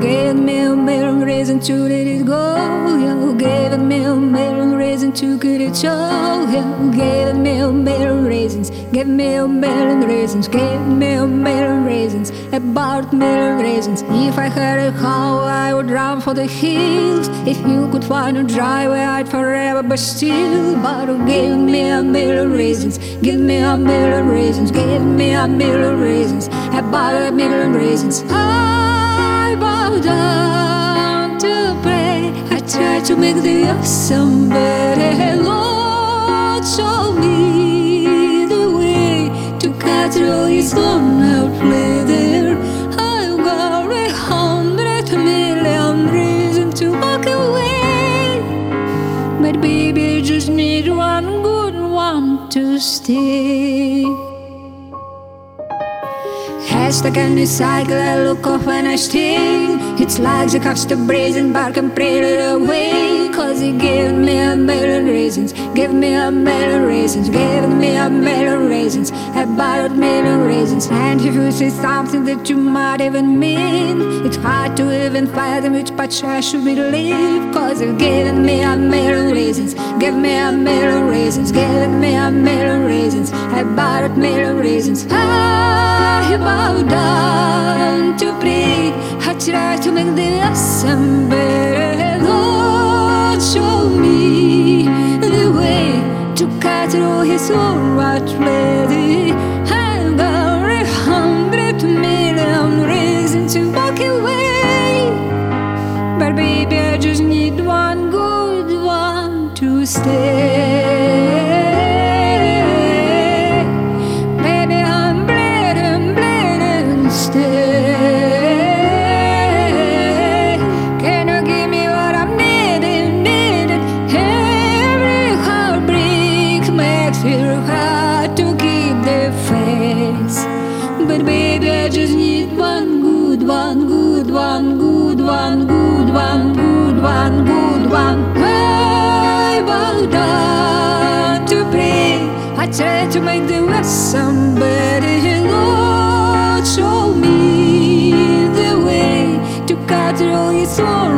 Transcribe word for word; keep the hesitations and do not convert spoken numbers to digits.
gave me a million reasons to let it go. You gave me a million reasons to get it show. You gave me a million reasons, give me a million reasons, give me a million reasons, about a million reasons. If I had a how, I would run for the hills. If you could find a driveway, I'd forever be still. But you gave me a million reasons, give me a million reasons, give me a million reasons, about a million reasons. I bow down to pray. I try to make the awesome better. Lord, show me the way to cut through his thorn out leather. I've got a hundred million reasons to walk away, but baby, I just need one good one to stay. Hashtag and cycle, I look off when I sting. It's like the cops to brazen bark and pray it away. Cause he gave me a million reasons, give me a million reasons, give me a million reasons, about a million reasons. And if you say something that you might even mean, it's hard to even fathom which part I should believe. Cause you've given me a million reasons, give me a million reasons, give me a million reasons, about a million reasons. I bow down to pray. I try to make the awesome better. Lord, show me the way to cut through his own right lady. I've got a hundred million reasons to walk away, but baby, I just need one good one to stay. Feel hard to keep the face, but baby, I just need one good one, good one, good one, good one, good one, good one. I bow down to pray. I try to make the rest somebody. Lord, show me the way to cut through his soul.